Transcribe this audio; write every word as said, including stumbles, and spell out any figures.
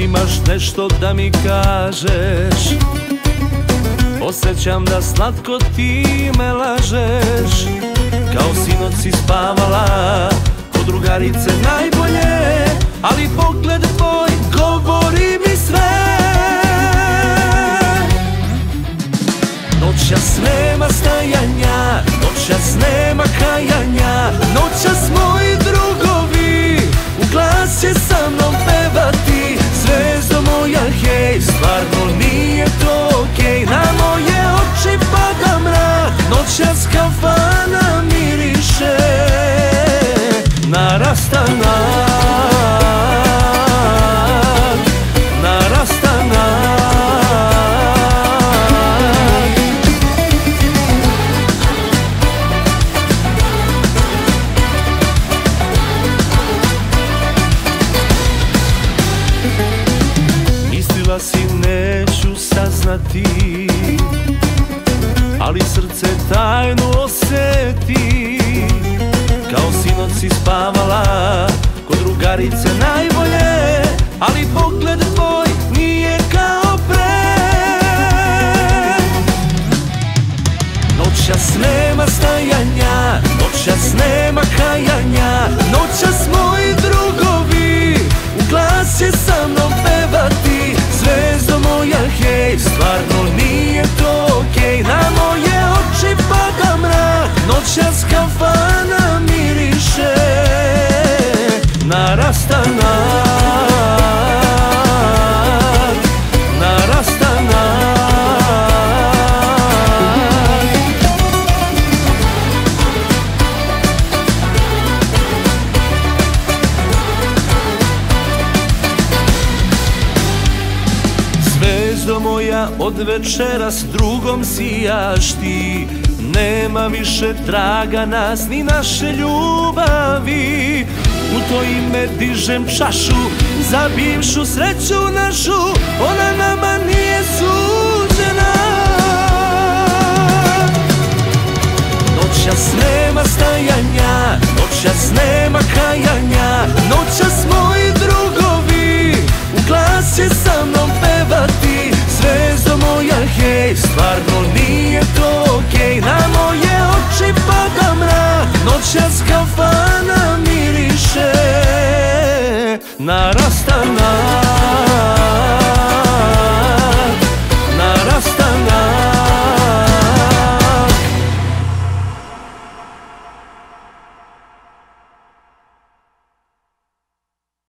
imaš nešto da mi kažeš? Osjećam da slatko ti me lažeš. Kao sinoć si spavala kod drugarice najbolje, ali pogled tvoj govori mi sve. Noćas nema stajanja, noćas nema kajanja, noćas moji drugovi u glas će sa mnom pevati. Zvezdo moja, hej, stvarno nije to okej. Na moje oči pada mrak, noćas kafana miriše na rastanak, na rastanak. Mislila si neću saznati, ali srce tajnu osjeti. Kao sinoć si spavala kod drugarice najbolje, ali pogled tvoj nije kao pre. Noćas nema stajanja, noćas nema kajanja, noćas moji drugovi u glas će sa mnom pevati. Zvezdo moja, hej, stvarno nije to okej. Na moje oči pada mrak, noćas kafana miriše na rastanak, na rastanak. Zvezdo moja, od večera s drugom sijaš ti. Nema više traga nas ni naše ljubavi. U to ime dižem čašu za bivšu sreću našu. Ona nama nije suđena. Noćas nema stajanja, noćas nema kajanja, noćas moji drugovi u glas će sa mnom pevati. Zvezdo moja, hej, stvarno nije to okej. Na moje oči pada mrak, noćas kafana